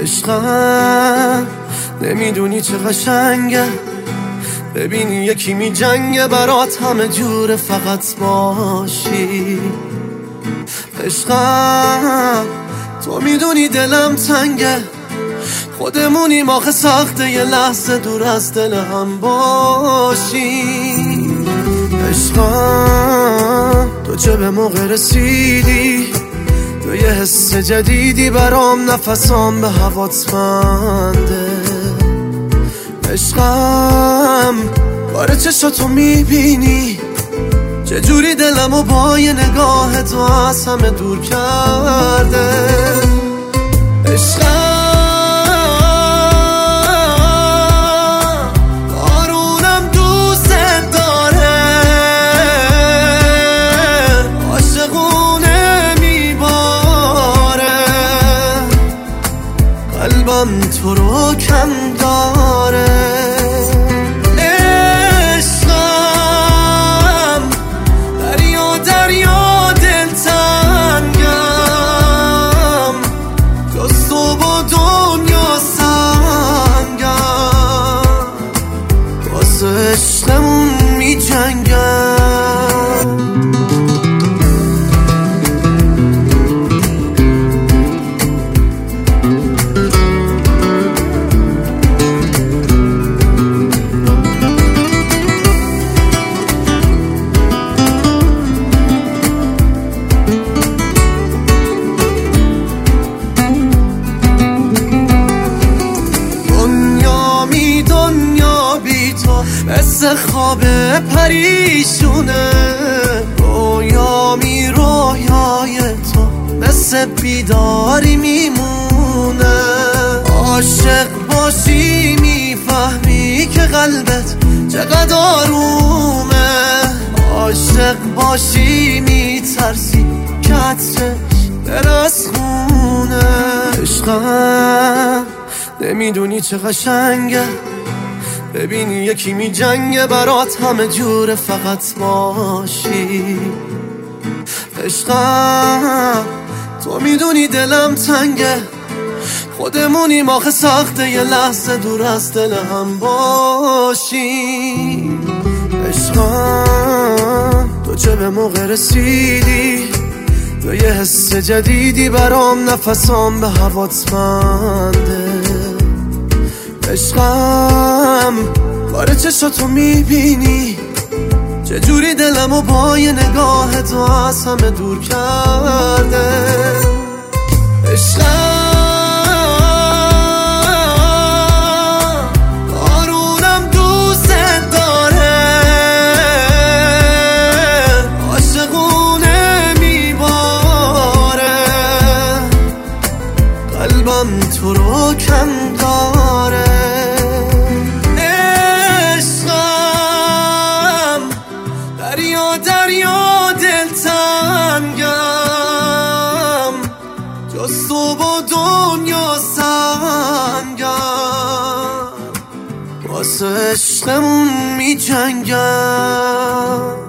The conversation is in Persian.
عشقم نمیدونی چه قشنگه، ببینی یکی می جنگه برات همه جوره فقط باشی. عشقم تو میدونی دلم تنگه، خودمونیم آخه سخته یه لحظه دور از دل هم باشی. عشقم تو چه به موقع رسیدی، تو یه حس جدیدی برام، نفسام به هوات بنده. عشقم باره چشاتو میبینی، چجوری دلمو با یه نگاه تو از همه دور کرده. عشقم بارونم دوست داره، عاشقونه میباره، قلبم تو رو کم داره. عشقمون می جنگم. مثل خواب پریشونه، رویامی رویای تو مثل بیداری میمونه. عاشق باشی میفهمی که قلبت چقدر آرومه، عاشق باشی میترسی که عطرش برس خونه. عشقم نمیدونی چه قشنگه، ببینی یکی می جنگه برات همه جوره فقط باشی. عشقم تو میدونی دلم تنگه، خودمونیم آخه سخته یه لحظه دور از دل هم باشی. عشقم تو چه به موقع رسیدی، تو یه حس جدیدی برام، نفسام به هوات بنده. عشقم باره چشاتو میبینی، چجوری دلمو با یه نگاه تو از همه دور کرده. عشقم بارونم دوست داره، عاشقونه میباره، قلبم تو رو کم داره. دریا دلتنگم، جز تو با دنیا سنگم، واسه عشقمون می جنگم.